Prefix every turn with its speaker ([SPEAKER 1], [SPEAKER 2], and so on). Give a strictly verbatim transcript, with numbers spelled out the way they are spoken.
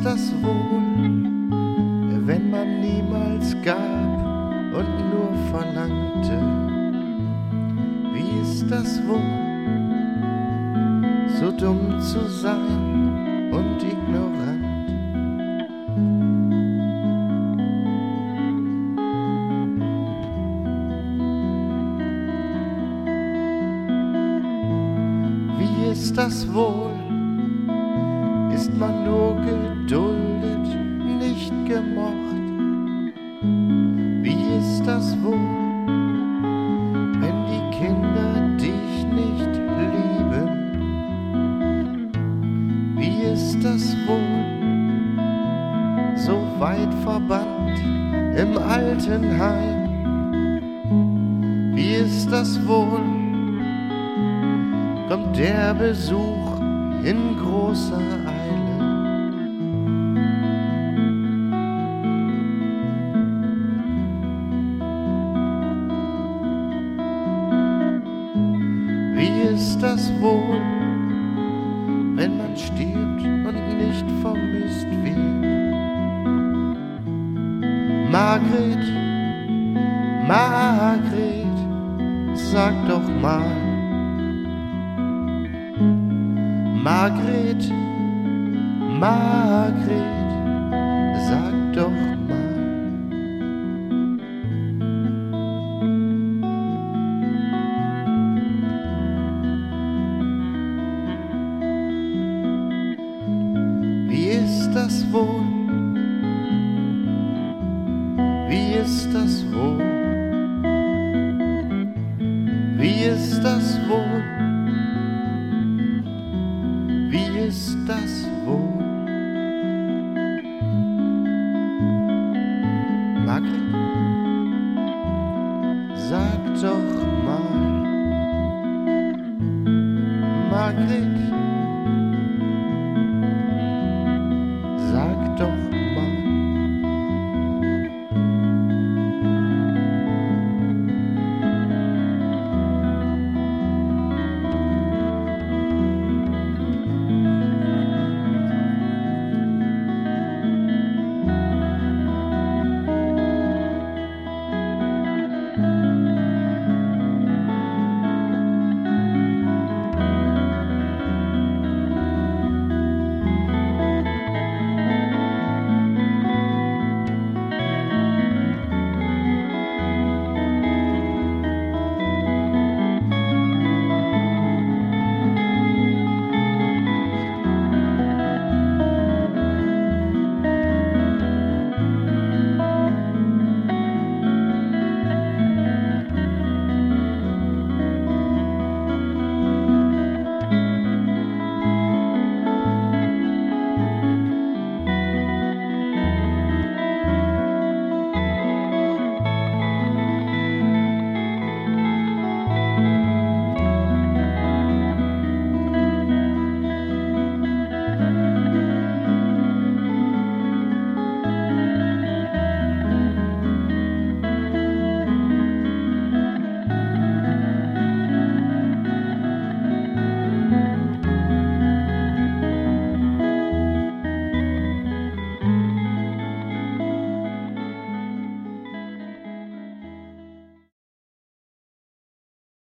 [SPEAKER 1] ist das wohl, wenn man niemals gab und nur verlangte? Wie ist das wohl, so dumm zu sein und ignorant? Wie ist das wohl, ist man nur geduldet, nicht gemocht? Wie ist das wohl, wenn die Kinder dich nicht lieben? Wie ist das wohl, so weit verbannt im Altenheim? Wie ist das wohl, kommt der Besuch in großer Eile? Wie ist das wohl, wenn man stirbt und nicht vermisst wird? Margret, Margret, sag doch mal. Margret, Margret, sag doch mal. Wie ist das wohl? Wie ist das wohl? Wie ist das wohl? Wie ist das wohl? Margret, sag doch mal. Margret,